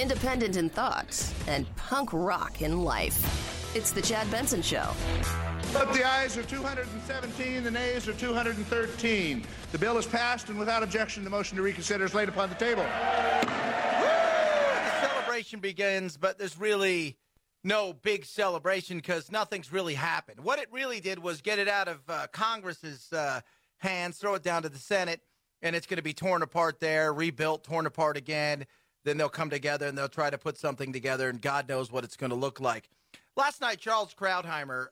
independent in thought, and punk rock in life. It's the Chad Benson Show. But the ayes are 217, the nays are 213. The bill is passed, and without objection, the motion to reconsider is laid upon the table. The celebration begins, but there's really no big celebration because nothing's really happened. What it really did was get it out of Congress's hands, throw it down to the Senate, and it's going to be torn apart there, rebuilt, torn apart again. Then they'll come together and they'll try to put something together, and God knows what it's going to look like. Last night, Charles Krauthammer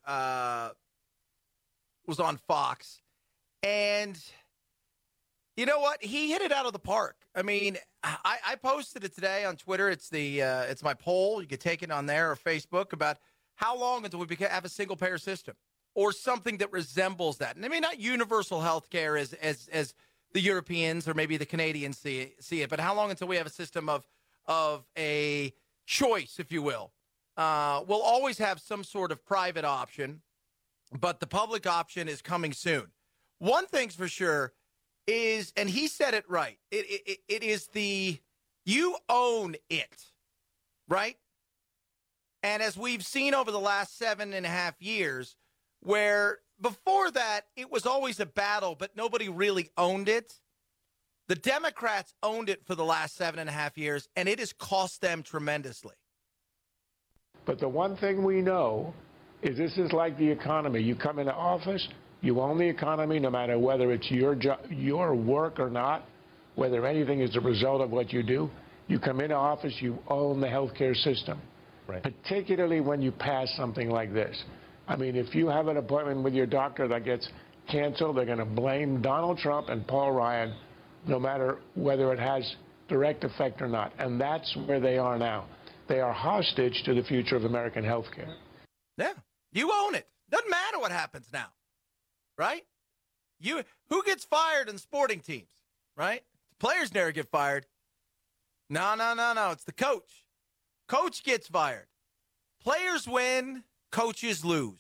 was on Fox, and you know what? He hit it out of the park. I mean, I posted it today on Twitter. It's my poll. You can take it on there or Facebook about how long until we have a single-payer system or something that resembles that. And I mean, not universal health care as the Europeans or maybe the Canadians see it, but how long until we have a system of a choice, if you will? We'll always have some sort of private option, but the public option is coming soon. One thing's for sure is, and he said it right, it is you own it, right? And as we've seen over the last 7.5 years, where before that it was always a battle, but nobody really owned it. The Democrats owned it for the last 7.5 years, and it has cost them tremendously. But the one thing we know is this is like the economy. You come into office, you own the economy no matter whether it's your job, your work or not, whether anything is the result of what you do. You come into office, you own the healthcare system, right? Particularly when you pass something like this. I mean, if you have an appointment with your doctor that gets canceled, they're going to blame Donald Trump and Paul Ryan, no matter whether it has direct effect or not. And that's where they are now. They are hostage to the future of American health care. Yeah, you own it. Doesn't matter what happens now, right? Who gets fired in sporting teams, right? The players never get fired. No. It's the coach. Coach gets fired. Players win, coaches lose.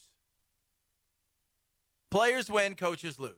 Players win, coaches lose.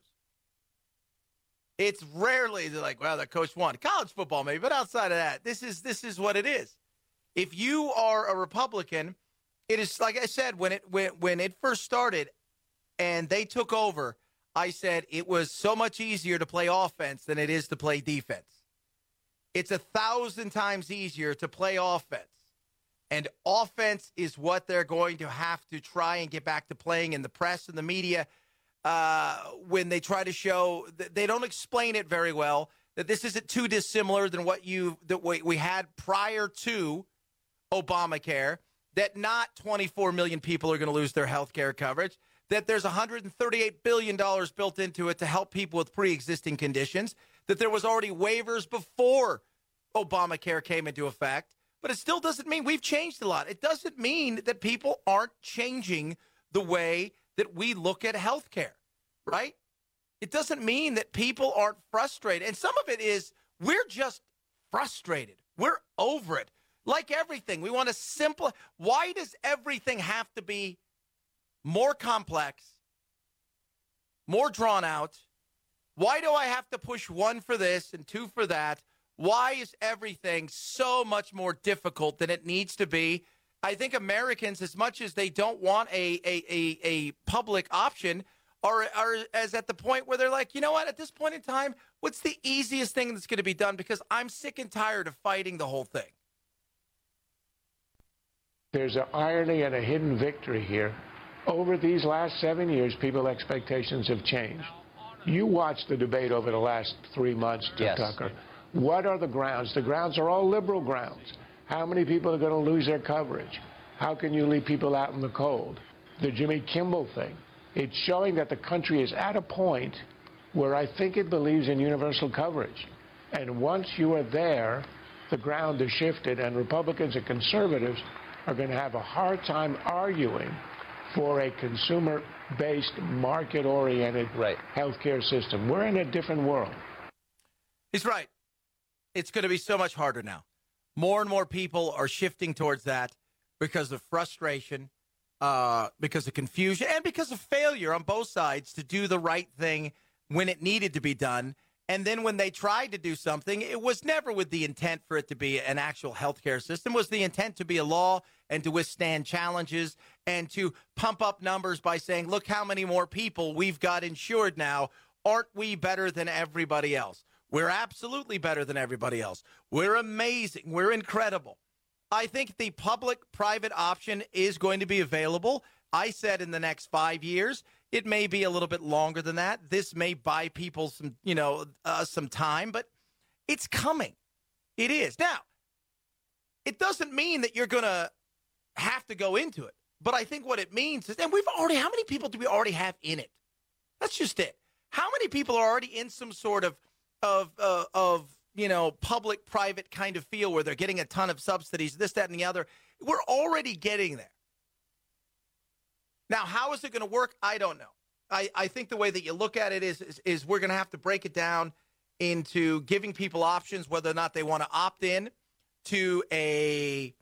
It's rarely they're like, well, the coach won. College football maybe, but outside of that, this is what it is. If you are a Republican, it is like I said when it first started and they took over, I said it was so much easier to play offense than it is to play defense. It's 1,000 times easier to play offense. And offense is what they're going to have to try and get back to playing in the press and the media when they try to show. They don't explain it very well, that this isn't too dissimilar than what we had prior to Obamacare, that not 24 million people are going to lose their health care coverage, that there's $138 billion built into it to help people with pre-existing conditions, that there was already waivers before Obamacare came into effect. But it still doesn't mean we've changed a lot. It doesn't mean that people aren't changing the way that we look at health care, right? It doesn't mean that people aren't frustrated. And some of it is we're just frustrated. We're over it. Like everything, we want to simplify. Why does everything have to be more complex, more drawn out? Why do I have to push 1 for this and 2 for that? Why is everything so much more difficult than it needs to be? I think Americans, as much as they don't want a public option, are as at the point where they're like, you know what, at this point in time, what's the easiest thing that's going to be done? Because I'm sick and tired of fighting the whole thing. There's an irony and a hidden victory here. Over these last 7 years, people's expectations have changed. You watched the debate over the last 3 months, Yes. Tucker. What are the grounds? The grounds are all liberal grounds. How many people are going to lose their coverage? How can you leave people out in the cold? The Jimmy Kimmel thing. It's showing that the country is at a point where I think it believes in universal coverage. And once you are there, the ground is shifted, and Republicans and conservatives are going to have a hard time arguing for a consumer-based, market-oriented healthcare system. We're in a different world. He's right. It's going to be so much harder now. More and more people are shifting towards that because of frustration, because of confusion, and because of failure on both sides to do the right thing when it needed to be done. And then when they tried to do something, it was never with the intent for it to be an actual healthcare system. It was the intent to be a law and to withstand challenges and to pump up numbers by saying, look how many more people we've got insured now. Aren't we better than everybody else? We're absolutely better than everybody else. We're amazing. We're incredible. I think the public-private option is going to be available. I said in the next 5 years. It may be a little bit longer than that. This may buy people some, some time, but it's coming. It is. Now, it doesn't mean that you're going to have to go into it. But I think what it means is, and how many people do we already have in it? That's just it. How many people are already in some sort of public-private kind of feel where they're getting a ton of subsidies, this, that, and the other? We're already getting there. Now, how is it going to work? I don't know. I think the way that you look at it is we're going to have to break it down into giving people options, whether or not they want to opt in to a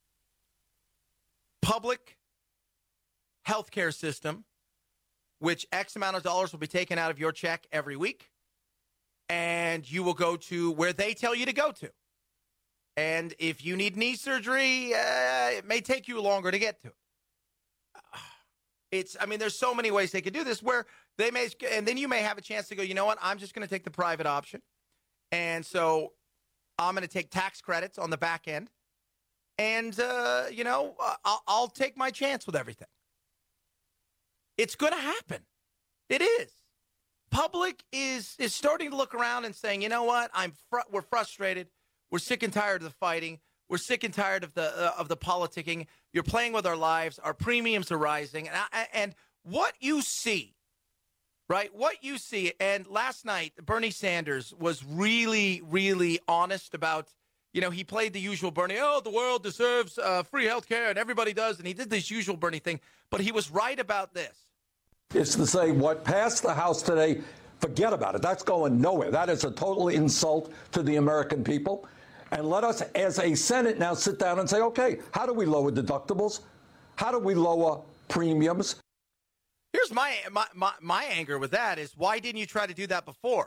public healthcare system, which X amount of dollars will be taken out of your check every week, and you will go to where they tell you to go to. And if you need knee surgery, it may take you longer to get to it. There's so many ways they could do this where they may, and then you may have a chance to go, you know what, I'm just going to take the private option. And so I'm going to take tax credits on the back end. And, I'll take my chance with everything. It's going to happen. It is. Public is starting to look around and saying, you know what, we're frustrated. We're sick and tired of the fighting. We're sick and tired of the politicking. You're playing with our lives. Our premiums are rising. And what you see, right, and last night, Bernie Sanders was really, really honest about, he played the usual Bernie, the world deserves free health care, and everybody does, and he did this usual Bernie thing. But he was right about this. It's to say what passed the House today, forget about it. That's going nowhere. That is a total insult to the American people. And let us, as a Senate, now sit down and say, okay, how do we lower deductibles? How do we lower premiums? Here's my anger with that is, why didn't you try to do that before?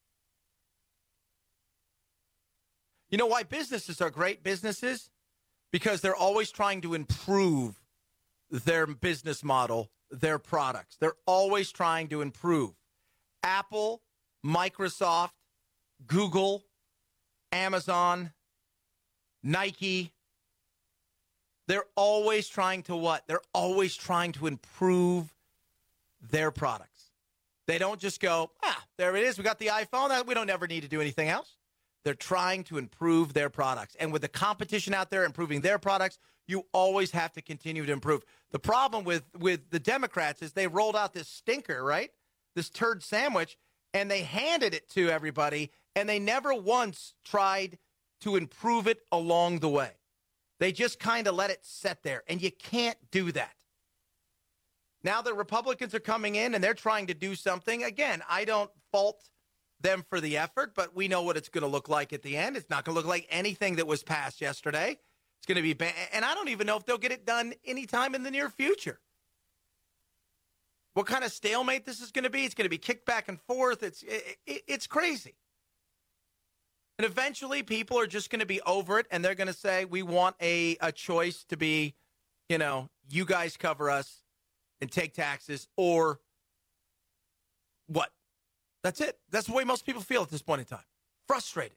You know why businesses are great businesses? Because they're always trying to improve their business model, their products. They're always trying to improve. Apple, Microsoft, Google, Amazon, Nike, they're always trying to what? They're always trying to improve their products. They don't just go, there it is. We got the iPhone. We don't ever need to do anything else. They're trying to improve their products. And with the competition out there improving their products, you always have to continue to improve. The problem with the Democrats is they rolled out this stinker, right? This turd sandwich, and they handed it to everybody. And they never once tried to improve it along the way. They just kind of let it sit there, and you can't do that. Now the Republicans are coming in, and they're trying to do something. Again, I don't fault them for the effort, but we know what it's going to look like at the end. It's not going to look like anything that was passed yesterday. It's going to be and I don't even know if they'll get it done anytime in the near future. What kind of stalemate this is going to be? It's going to be kicked back and forth. It's crazy. And eventually people are just going to be over it, and they're going to say, we want a choice to be, you guys cover us and take taxes, or what? That's it. That's the way most people feel at this point in time. Frustrated.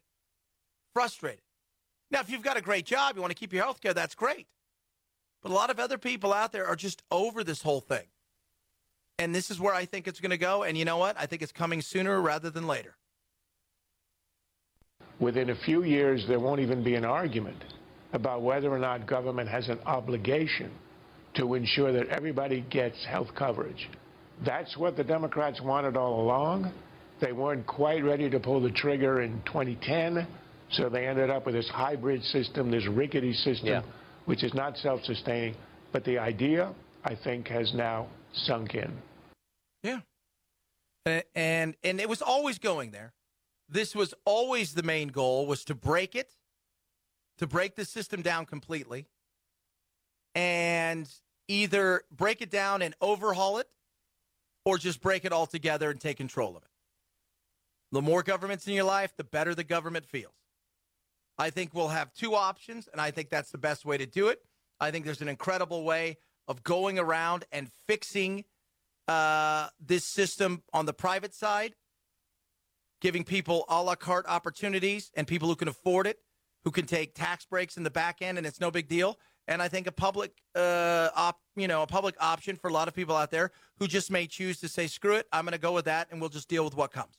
Now, if you've got a great job, you want to keep your health care, that's great. But a lot of other people out there are just over this whole thing. And this is where I think it's going to go. And you know what? I think it's coming sooner rather than later. Within a few years, there won't even be an argument about whether or not government has an obligation to ensure that everybody gets health coverage. That's what the Democrats wanted all along. They weren't quite ready to pull the trigger in 2010, so they ended up with this hybrid system, this rickety system, which is not self-sustaining. But the idea, I think, has now sunk in. Yeah. And it was always going there. This was always the main goal, was to break it, to break the system down completely, and either break it down and overhaul it, or just break it all together and take control of it. The more government's in your life, the better the government feels. I think we'll have two options, and I think that's the best way to do it. I think there's an incredible way of going around and fixing this system on the private side, giving people a la carte opportunities and people who can afford it, who can take tax breaks in the back end, and it's no big deal. And I think a public option for a lot of people out there who just may choose to say, screw it, I'm going to go with that, and we'll just deal with what comes.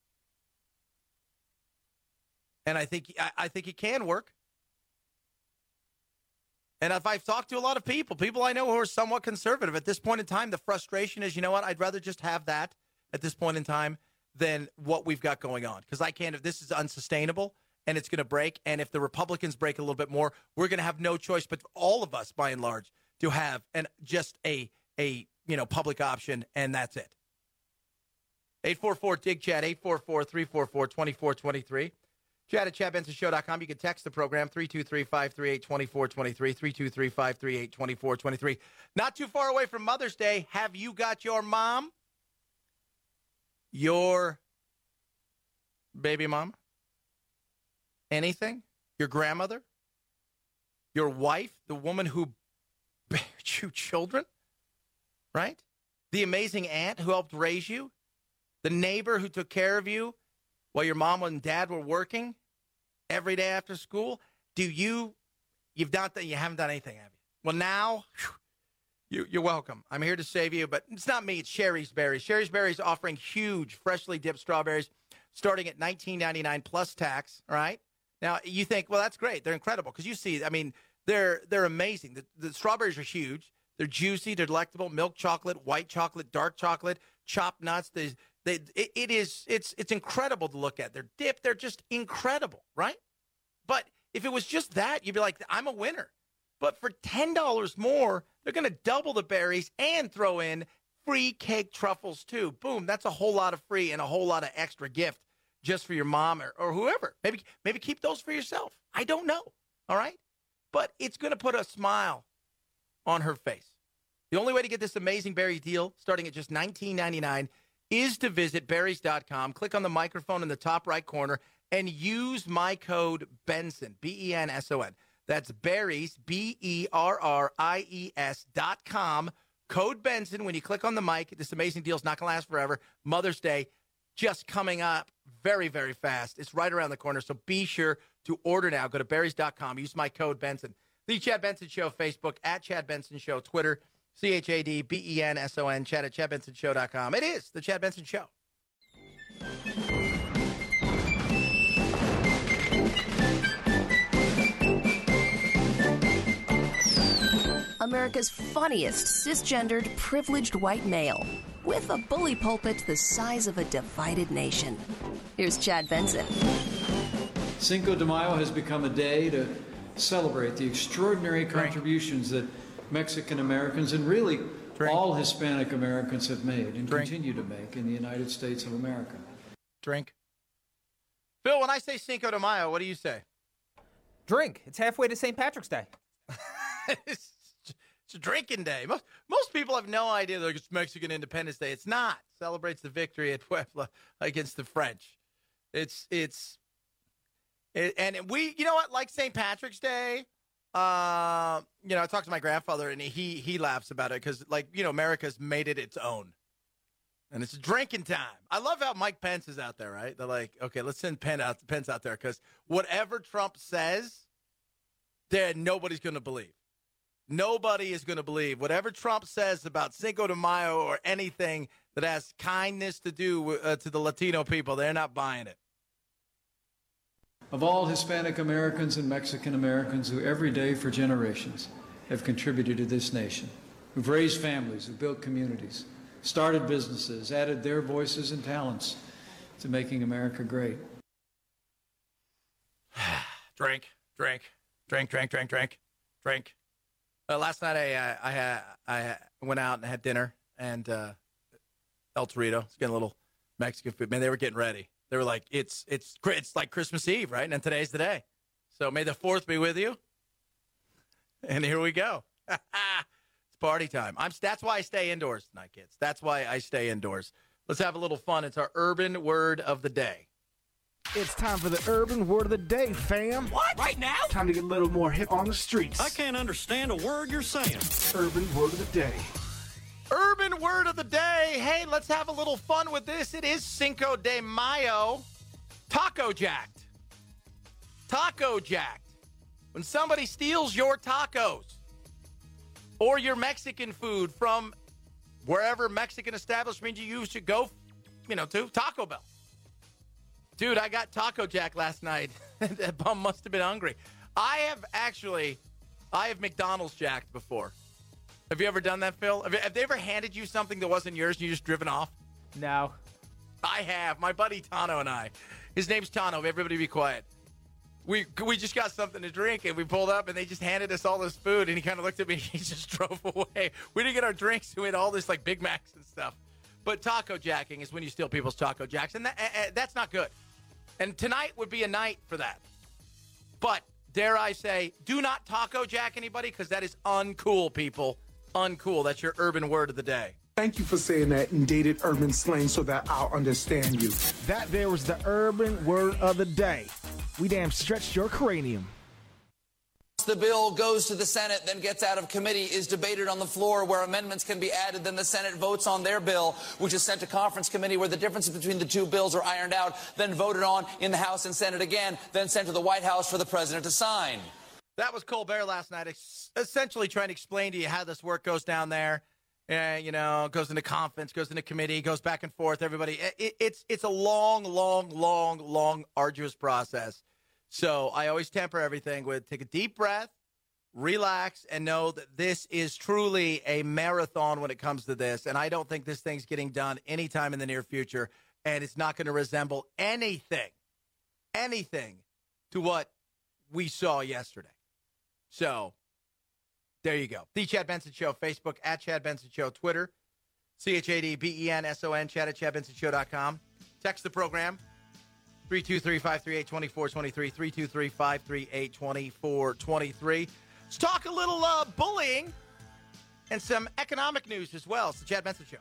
And I think it can work. And if I've talked to a lot of people I know who are somewhat conservative, at this point in time, the frustration is, you know what, I'd rather just have that at this point in time than what we've got going on. Because I can't, if this is unsustainable and it's going to break, and if the Republicans break a little bit more, we're going to have no choice but all of us, by and large, to have just a public option, and that's it. 844-DIG-CHAT, 844-344-2423. Chat at ChadBensonShow.com. You can text the program, 323-538-2423, 323-538-2423. Not too far away from Mother's Day. Have you got your mom? Your baby mom? Anything? Your grandmother? Your wife? The woman who bared you children? Right? The amazing aunt who helped raise you? The neighbor who took care of you while your mom and dad were working every day after school? You haven't done anything, have you? Well, now, you're welcome. I'm here to save you, but it's not me. It's Sherry's Berries. Sherry's Berries offering huge, freshly dipped strawberries starting at $19.99 plus tax, all right? Now, you think, well, that's great. They're incredible because you see, I mean, they're amazing. The strawberries are huge. They're juicy. They're delectable. Milk chocolate, white chocolate, dark chocolate, chopped nuts. It's incredible to look at. They're dipped. They're just incredible, right? But if it was just that, you'd be like, I'm a winner. But for $10 more, they're going to double the berries and throw in free cake truffles too. Boom, that's a whole lot of free and a whole lot of extra gift just for your mom or whoever. Maybe keep those for yourself. I don't know, all right? But it's going to put a smile on her face. The only way to get this amazing berry deal, starting at just $19.99, is to visit berries.com, click on the microphone in the top right corner, and use my code Benson, BENSON. That's berries, BERRIES.com, code Benson. When you click on the mic, this amazing deal is not going to last forever. Mother's Day just coming up very, very fast. It's right around the corner, so be sure to order now. Go to berries.com, use my code Benson. The Chad Benson Show, Facebook, at Chad Benson Show, Twitter, ChadBenson, chat at ChadBensonShow.com. It is the Chad Benson Show. America's funniest cisgendered, privileged white male with a bully pulpit the size of a divided nation. Here's Chad Benson. Cinco de Mayo has become a day to celebrate the extraordinary contributions that Mexican Americans and really all Hispanic Americans have made and continue to make in the United States of America. Drink. Phil, when I say Cinco de Mayo, what do you say? Drink. It's halfway to St. Patrick's Day. It's a drinking day. Most people have no idea that it's Mexican Independence Day. It's not. It celebrates the victory at Puebla against the French. And we, you know what, like St. Patrick's Day, I talked to my grandfather, and he laughs about it because, America's made it its own. And it's drinking time. I love how Mike Pence is out there, right? They're like, okay, let's send Pence out there because whatever Trump says, nobody's going to believe. Nobody is going to believe. Whatever Trump says about Cinco de Mayo or anything that has kindness to do to the Latino people, they're not buying it. Of all Hispanic Americans and Mexican Americans who every day for generations have contributed to this nation, who've raised families, who've built communities, started businesses, added their voices and talents to making America great. Drink. Last night I went out and had dinner, and El Torito, it's getting a little Mexican food. Man, they were getting ready. They were like, it's like Christmas Eve, right? And today's the day. So may the 4th be with you. And here we go. It's party time. That's why I stay indoors tonight, kids. That's why I stay indoors. Let's have a little fun. It's our urban word of the day. It's time for the urban word of the day, fam. What? Right now? Time to get a little more hip on the streets. I can't understand a word you're saying. Urban word of the day. Urban word of the day. Hey, let's have a little fun with this. It is Cinco de Mayo. Taco jacked. Taco jacked. When somebody steals your tacos or your Mexican food from wherever Mexican establishment you used to go, to Taco Bell. Dude, I got taco jack last night. That bum must have been hungry. I have McDonald's jacked before. Have you ever done that, Phil? Have they ever handed you something that wasn't yours and you just driven off? No. I have. My buddy Tano and I. His name's Tano. Everybody be quiet. We just got something to drink, and we pulled up, and they just handed us all this food, and he kind of looked at me, and he just drove away. We didn't get our drinks. We had all this, like, Big Macs and stuff. But taco jacking is when you steal people's taco jacks, and that's not good. And tonight would be a night for that. But, dare I say, do not taco jack anybody, because that is uncool, people. Uncool. That's your urban word of the day. Thank you for saying that in dated urban slang so that I'll understand you. That there was the urban word of the day. We damn stretched your cranium. The bill goes to the Senate, then gets out of committee, is debated on the floor where amendments can be added. Then the Senate votes on their bill, which is sent to conference committee where the differences between the two bills are ironed out, then voted on in the House and Senate again, then sent to the White House for the president to sign. That was Colbert last night, essentially trying to explain to you how this work goes down there. Goes into conference, goes into committee, goes back and forth. Everybody, it's a long, arduous process. So I always temper everything with take a deep breath, relax, and know that this is truly a marathon when it comes to this. And I don't think this thing's getting done anytime in the near future. And it's not going to resemble anything to what we saw yesterday. So there you go. The Chad Benson Show, Facebook, at Chad Benson Show, Twitter, ChadBenson, Chad at ChadBensonShow.com. Text the program, 323-538-2423, 323-538-2423. Let's talk a little bullying and some economic news as well. It's the Chad Benson Show.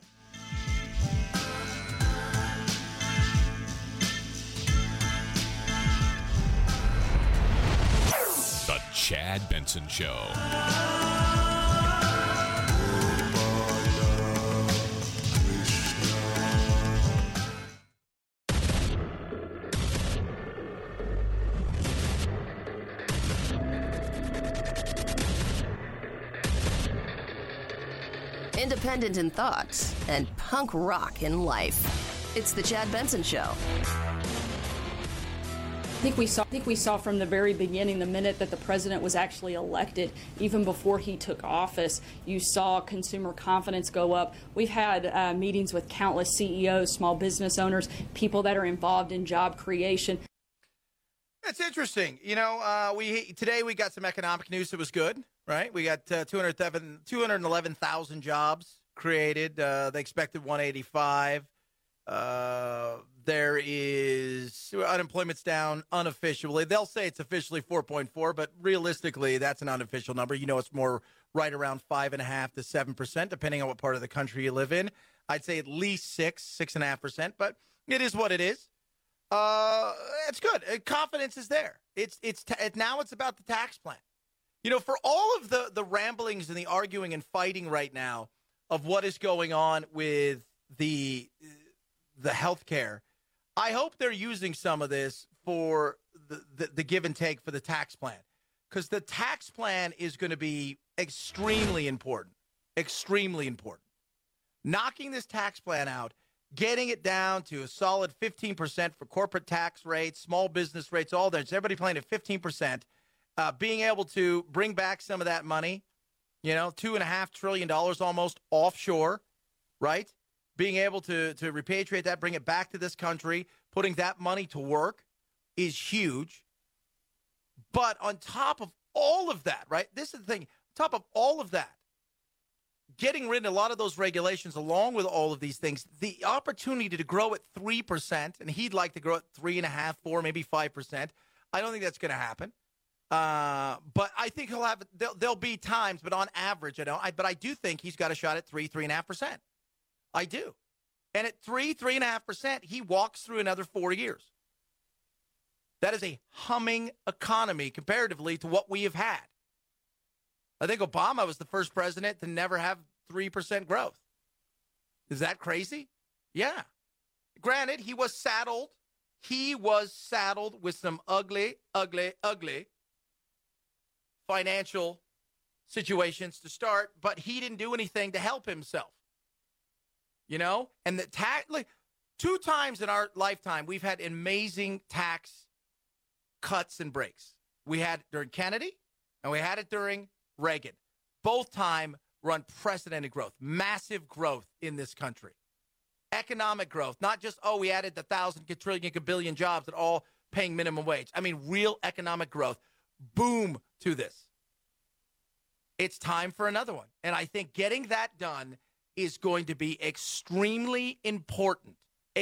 The Chad Benson Show. Independent in thought and punk rock in life. It's the Chad Benson Show. I think we saw from the very beginning, the minute that the president was actually elected, even before he took office, you saw consumer confidence go up. We've had meetings with countless CEOs, small business owners, people that are involved in job creation. That's interesting. Today we got some economic news that was good, right? We got 211,000 jobs created. They expected 185. There is unemployment's down unofficially. They'll say it's officially 4.4, but realistically, that's an unofficial number. It's more right around 5.5% to 7%, depending on what part of the country you live in. I'd say at least 6.5%, but it is what it is. It's good. Confidence is there. Now it's about the tax plan. For all of the ramblings and the arguing and fighting right now of what is going on with the health care, I hope they're using some of this for the give and take for the tax plan, because the tax plan is going to be extremely important, Knocking this tax plan out, getting it down to a solid 15% for corporate tax rates, small business rates, all there. It's everybody playing at 15%, being able to bring back some of that money, $2.5 trillion almost offshore, right? Being able to repatriate that, bring it back to this country, putting that money to work is huge. But on top of all of that, right, this is the thing, on top of all of that, getting rid of a lot of those regulations along with all of these things, the opportunity to grow at 3%, and he'd like to grow at 3.5%, 4%, maybe 5%. I don't think that's going to happen. But I think there'll be times, but on average, I do think he's got a shot at 3.5%. I do. And at 3.5%, he walks through another 4 years. That is a humming economy comparatively to what we have had. I think Obama was the first president to never have 3% growth. Is that crazy? Yeah. Granted, he was saddled with some ugly financial situations to start, but he didn't do anything to help himself. You know? And the 2 times in our lifetime, we've had amazing tax cuts and breaks. We had during Kennedy, and we had it during Reagan. Both times were unprecedented growth, massive growth in this country. Economic growth, not just, we added the 1,000 quadrillion billion jobs that all paying minimum wage. I mean, real economic growth. Boom to this. It's time for another one. And I think getting that done is going to be extremely important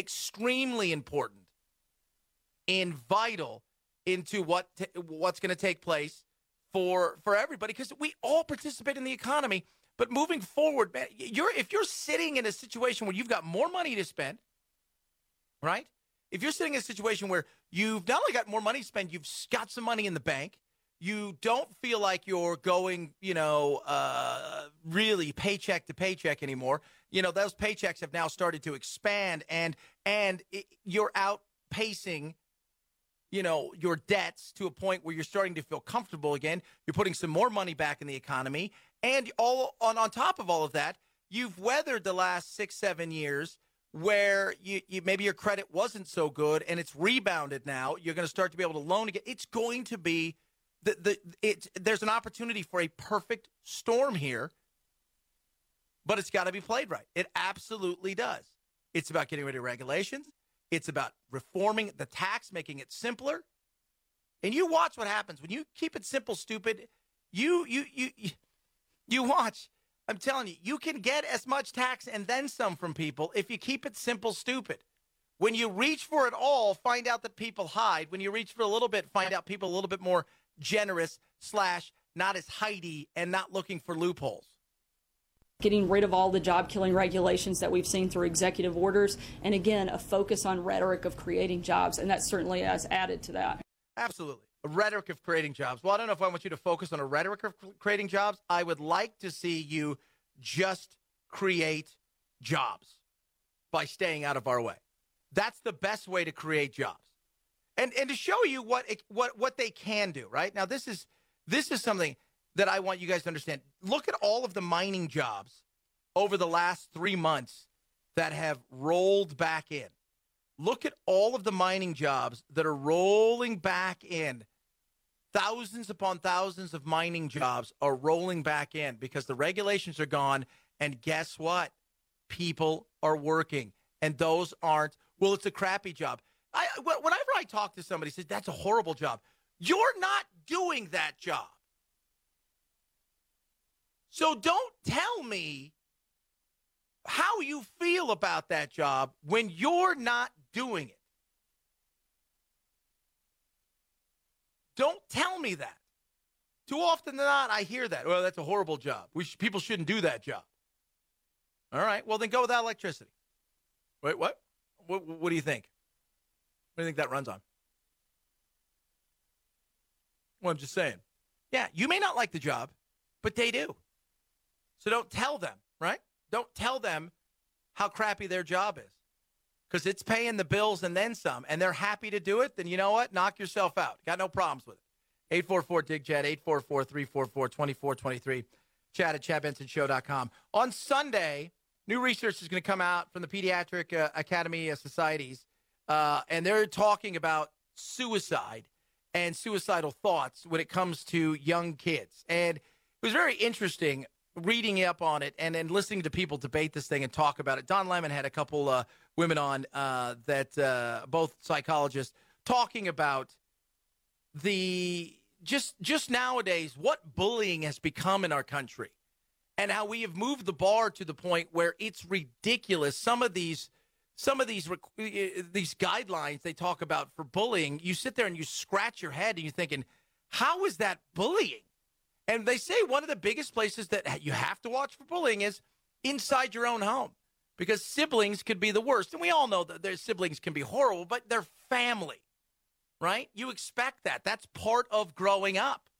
and vital into what's going to take place for everybody, because we all participate in the economy. But moving forward, man, if you're sitting in a situation where you've got more money to spend, right? If you're sitting in a situation where you've not only got more money to spend, you've got some money in the bank, you don't feel like you're going, really paycheck to paycheck anymore. You know, those paychecks have now started to expand, and you're outpacing, your debts to a point where you're starting to feel comfortable again. You're putting some more money back in the economy. And on top of all of that, you've weathered the last 6-7 years where you maybe your credit wasn't so good and it's rebounded now. You're going to start to be able to loan again. It's going to be there's an opportunity for a perfect storm here, but it's got to be played right. It absolutely does. It's about getting rid of regulations. It's about reforming the tax, making it simpler. And you watch what happens when you keep it simple, stupid. You watch. I'm telling you, you can get as much tax and then some from people if you keep it simple, stupid. When you reach for it all, find out that people hide. When you reach for a little bit, find out people a little bit more generous / not as hidey and not looking for loopholes. Getting rid of all the job-killing regulations that we've seen through executive orders, and again, a focus on rhetoric of creating jobs, and that certainly has added to that. Absolutely. A rhetoric of creating jobs. Well, I don't know if I want you to focus on a rhetoric of creating jobs. I would like to see you just create jobs by staying out of our way. That's the best way to create jobs. And to show you what they can do, right? Now, this is something that I want you guys to understand. Look at all of the mining jobs over the last 3 months that have rolled back in. Look at all of the mining jobs that are rolling back in. Thousands upon thousands of mining jobs are rolling back in because the regulations are gone. And guess what? People are working. And those aren't, well, it's a crappy job. Whenever I talk to somebody who says, that's a horrible job, you're not doing that job. So don't tell me how you feel about that job when you're not doing it. Don't tell me that. Too often than not, I hear that. Well, that's a horrible job. People shouldn't do that job. All right, well, then go without electricity. Wait, what? What do you think? What do you think that runs on? Well, I'm just saying. Yeah, you may not like the job, but they do. So don't tell them, right? Don't tell them how crappy their job is because it's paying the bills and then some, and they're happy to do it. Then you know what? Knock yourself out. Got no problems with it. 844-DIG-CHAT, 844-344-2423, chat at chadbensonshow.com. On Sunday, new research is going to come out from the Pediatric Academy of Societies, and they're talking about suicide and suicidal thoughts when it comes to young kids. And it was very interesting reading up on it and then listening to people debate this thing and talk about it. Don Lemon had a couple women on that both psychologists talking about the just nowadays what bullying has become in our country and how we have moved the bar to the point where it's ridiculous. Some of these guidelines they talk about for bullying, you sit there and you scratch your head and you're thinking, how is that bullying? And they say one of the biggest places that you have to watch for bullying is inside your own home. because siblings could be the worst. And we all know that their siblings can be horrible, but they're family, right? You expect that. That's part of growing up.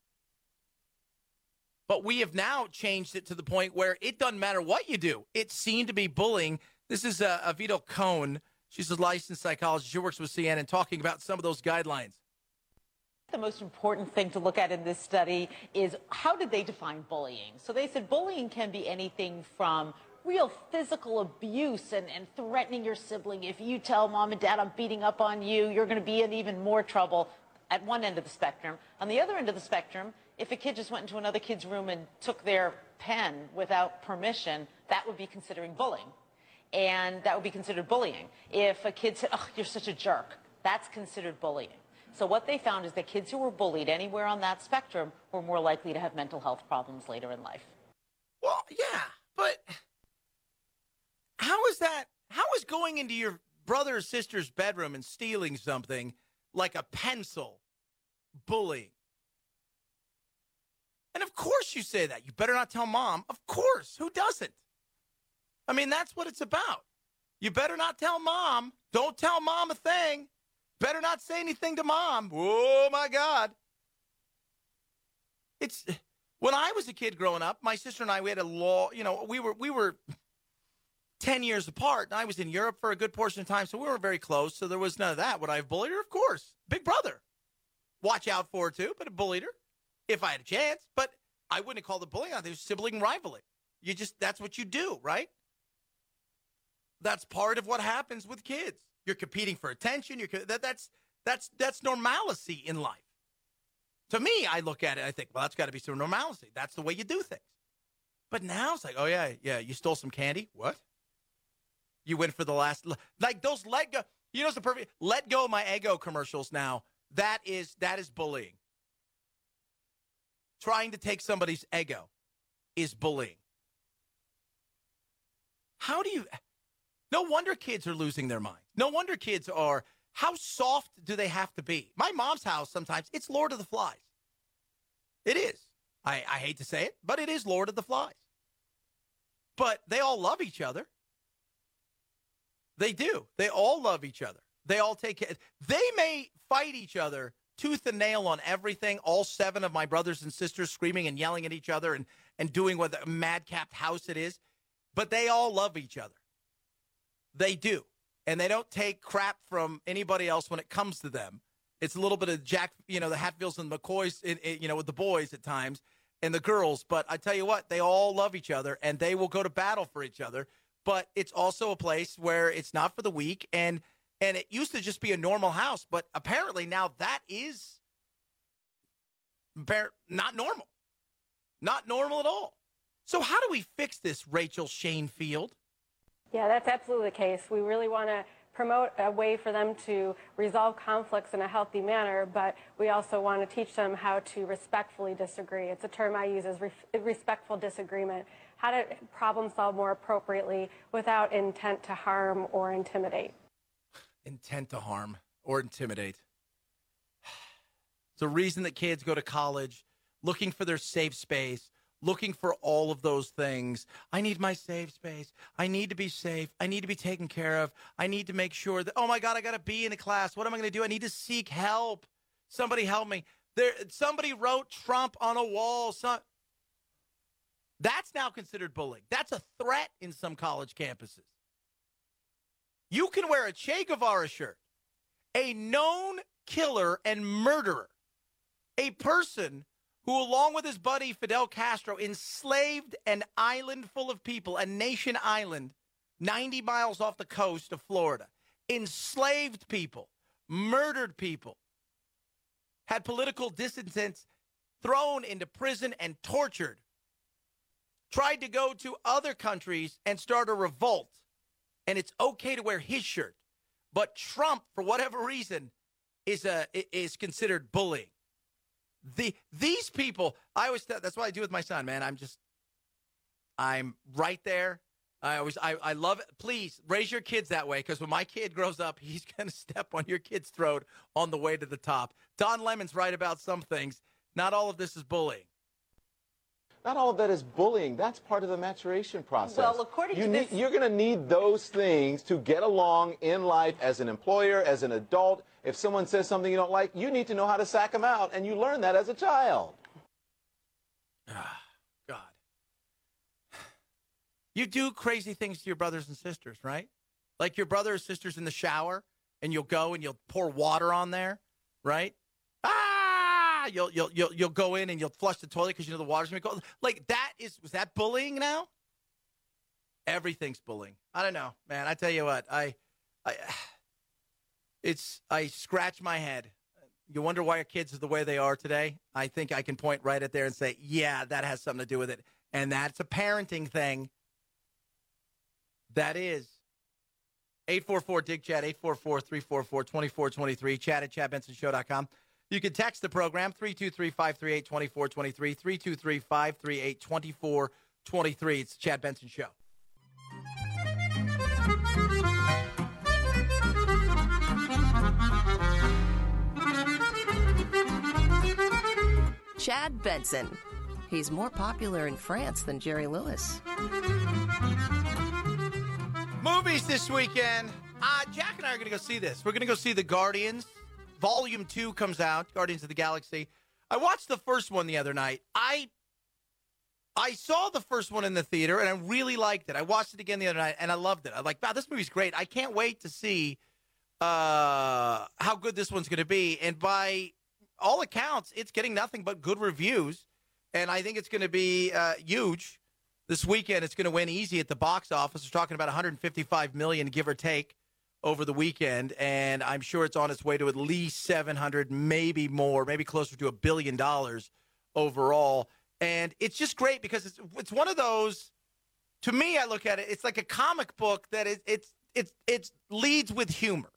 But we have now changed it to the point where it doesn't matter what you do. It's seen to be bullying. This is Avita Cohn. She's a licensed psychologist. She works with CNN talking about some of those guidelines. The most important thing to look at in this study is how did they define bullying? So they said bullying can be anything from real physical abuse and threatening your sibling. If you tell mom and dad I'm beating up on you, you're going to be in even more trouble at one end of the spectrum. On the other end of the spectrum, if a kid just went into another kid's room and took their pen without permission, that would be considering bullying. And that would be considered bullying. If a kid said, oh, you're such a jerk, that's considered bullying. So what they found is that kids who were bullied anywhere on that spectrum were more likely to have mental health problems later in life. Well, yeah, but how is that? How is going into your brother or sister's bedroom and stealing something like a pencil bullying? And of course you say that. You better not tell mom. Of course. Who doesn't? I mean, that's what it's about. You better not tell mom. Don't tell mom a thing. Better not say anything to mom. Oh, my God. It's when I was a kid growing up, my sister and I, we had a law, we were 10 years apart, and I was in Europe for a good portion of time, so we weren't very close, so there was none of that. Would I have bullied her? Of course. Big brother. Watch out for her, too, but I bullied her if I had a chance. But I wouldn't have called it bullying. It was sibling rivalry. That's what you do, right? That's part of what happens with kids. You're competing for attention. That's normalcy in life. To me, I look at it, I think, well, that's got to be some normalcy. That's the way you do things. But now it's like, oh, yeah, you stole some candy? What? You went for the last, like those let go, it's the perfect, let go of my ego commercials now. That is bullying. Trying to take somebody's ego is bullying. No wonder kids are losing their mind. No wonder kids are, how soft do they have to be? My mom's house sometimes, it's Lord of the Flies. It is. I hate to say it, but it is Lord of the Flies. But they all love each other. They do. They all love each other. They all take care. They may fight each other tooth and nail on everything, all 7 of my brothers and sisters screaming and yelling at each other and doing what a madcap house it is, but they all love each other. They do. And they don't take crap from anybody else when it comes to them. It's a little bit of the Hatfields and McCoys, with the boys at times and the girls. But I tell you what, they all love each other and they will go to battle for each other. But it's also a place where it's not for the weak. And it used to just be a normal house. But apparently now that is not normal. Not normal at all. So how do we fix this, Rachel Shanefield? Yeah, that's absolutely the case. We really want to promote a way for them to resolve conflicts in a healthy manner, but we also want to teach them how to respectfully disagree. It's a term I use as respectful disagreement, how to problem solve more appropriately without intent to harm or intimidate. Intent to harm or intimidate. It's the reason that kids go to college, looking for their safe space, looking for all of those things. I need my safe space. I need to be safe. I need to be taken care of. I need to make sure that, oh my God, I got to be in the class. What am I going to do? I need to seek help. Somebody help me. Somebody wrote Trump on a wall. That's now considered bullying. That's a threat in some college campuses. You can wear a Che Guevara shirt, a known killer and murderer, a person who, along with his buddy Fidel Castro, enslaved an island full of people, a nation island 90 miles off the coast of Florida, enslaved people, murdered people, had political dissidents thrown into prison and tortured, tried to go to other countries and start a revolt, and it's okay to wear his shirt. But Trump, for whatever reason, is considered bullying. These people, that's what I do with my son, man. I'm right there. I love it. Please raise your kids that way, because when my kid grows up, he's going to step on your kid's throat on the way to the top. Don Lemon's right about some things. Not all of this is bullying. Not all of that is bullying. That's part of the maturation process. Well, according to this... You're going to need those things to get along in life as an employer, as an adult. If someone says something you don't like, you need to know how to sack them out, and you learn that as a child. God. You do crazy things to your brothers and sisters, right? Like your brother or sister's in the shower, and you'll go and you'll pour water on there, right? You'll go in and you'll flush the toilet because you know the water's going to go. Like was that bullying now? Everything's bullying. I don't know, man. I tell you what, I scratch my head. You wonder why our kids are the way they are today? I think I can point right at there and say, yeah, that has something to do with it. And that's a parenting thing. That is. 844-DIG-CHAT, 844-344-2423, chat at chadbensonshow.com. You can text the program, 323-538-2423, 323-538-2423. It's the Chad Benson Show. Chad Benson. He's more popular in France than Jerry Lewis. Movies this weekend. Jack and I are going to go see this. We're going to go see The Guardians. Volume 2 comes out, Guardians of the Galaxy. I watched the first one the other night. I saw the first one in the theater, and I really liked it. I watched it again the other night, and I loved it. I'm like, wow, this movie's great. I can't wait to see how good this one's going to be. And by all accounts, it's getting nothing but good reviews, and I think it's going to be huge. This weekend, it's going to win easy at the box office. We're talking about $155 million, give or take, over the weekend, and I'm sure it's on its way to at least 700, maybe more, maybe closer to $1 billion overall. And it's just great because it's one of those. To me, I look at it. It's like a comic book that it leads with humor,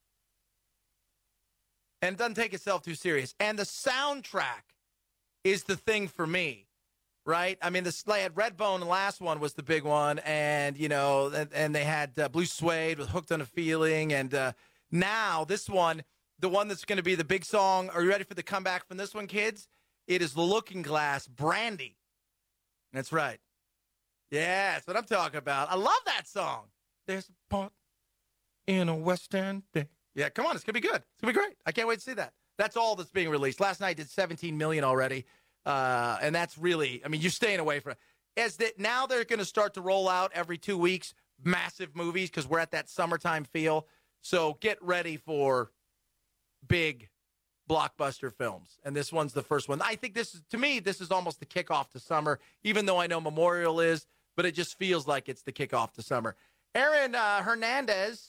and it doesn't take itself too serious. And the soundtrack is the thing for me. Right? I mean, they had Redbone, the last one was the big one, and, you know, and they had Blue Suede with Hooked on a Feeling, and now this one, the one that's going to be the big song. Are you ready for the comeback from this one, kids? It is The Looking Glass, Brandy. That's right. Yeah, that's what I'm talking about. I love that song. There's a part in a Western day. Yeah, come on, it's going to be good. It's going to be great. I can't wait to see that. That's all that's being released. Last night did $17 million already. And that's really, I mean, you're staying away from it. As that now they're going to start to roll out every 2 weeks, massive movies, because we're at that summertime feel. So get ready for big blockbuster films. And this one's the first one. I think this is almost the kickoff to summer, even though I know Memorial is, but it just feels like it's the kickoff to summer. Aaron Hernandez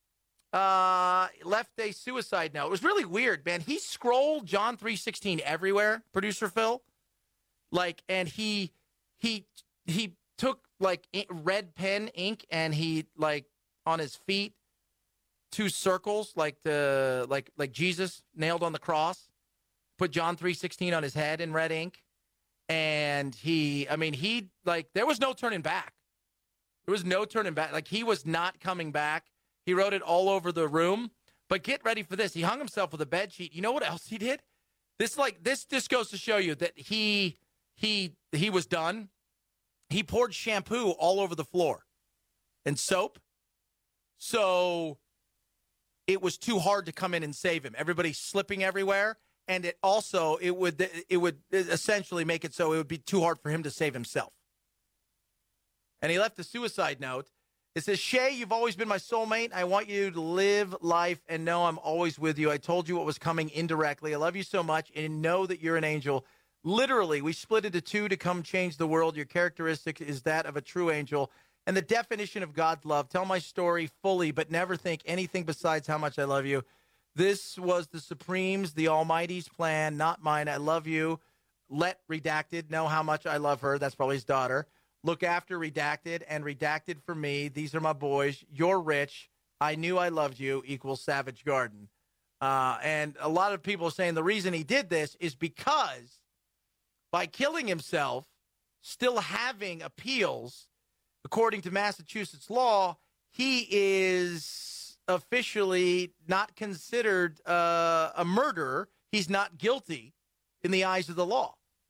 left a suicide note. It was really weird, man. He scrolled John 3:16 everywhere, producer Phil. Like, and he took like red pen ink and he like on his feet 2 circles like Jesus nailed on the cross. Put John 3:16 on his head in red ink, and he there was no turning back. There was no turning back. Like, he was not coming back. He wrote it all over the room. But get ready for this. He hung himself with a bed sheet. You know what else he did? This just goes to show you that he was done. He poured shampoo all over the floor and soap. So it was too hard to come in and save him. Everybody's slipping everywhere. And it would essentially make it so it would be too hard for him to save himself. And he left a suicide note. It says, Shay, you've always been my soulmate. I want you to live life and know I'm always with you. I told you what was coming indirectly. I love you so much and know that you're an angel. Literally, we split into 2 to come change the world. Your characteristic is that of a true angel. And the definition of God's love. Tell my story fully, but never think anything besides how much I love you. This was the Supreme's, the Almighty's plan, not mine. I love you. Let Redacted know how much I love her. That's probably his daughter. Look after Redacted and Redacted for me. These are my boys. You're rich. I knew I loved you equals Savage Garden. And a lot of people are saying the reason he did this is because by killing himself, still having appeals, according to Massachusetts law, he is officially not considered a murderer. He's not guilty in the eyes of the law.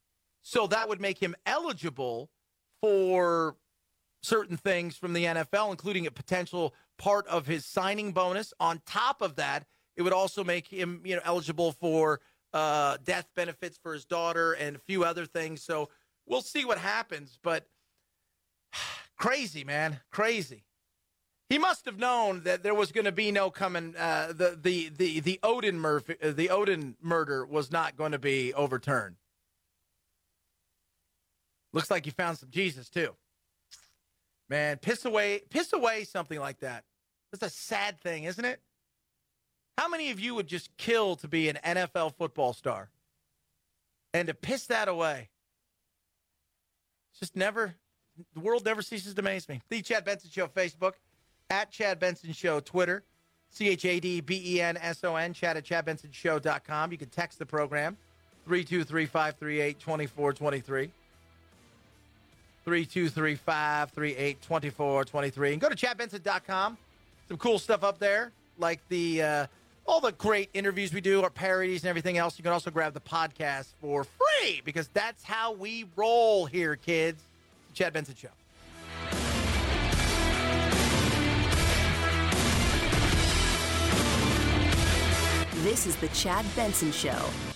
So that would make him eligible for certain things from the NFL, including a potential part of his signing bonus. On top of that, it would also make him, eligible for death benefits for his daughter and a few other things. So we'll see what happens. But crazy, man, crazy. He must have known that there was going to be no coming. The Odin murder was not going to be overturned. Looks like you found some Jesus too. Man, piss away something like that. That's a sad thing, isn't it? How many of you would just kill to be an NFL football star? And to piss that away. It's just the world never ceases to amaze me. The Chad Benson Show Facebook, at Chad Benson Show Twitter, ChadBenson, Chad at ChadBensonShow.com. You can text the program, 323-538-2423. 323-538-2423. And go to ChadBenson.com. Some cool stuff up there, like all the great interviews we do, our parodies and everything else. You can also grab the podcast for free because that's how we roll here, kids. The Chad Benson Show. This is the Chad Benson Show.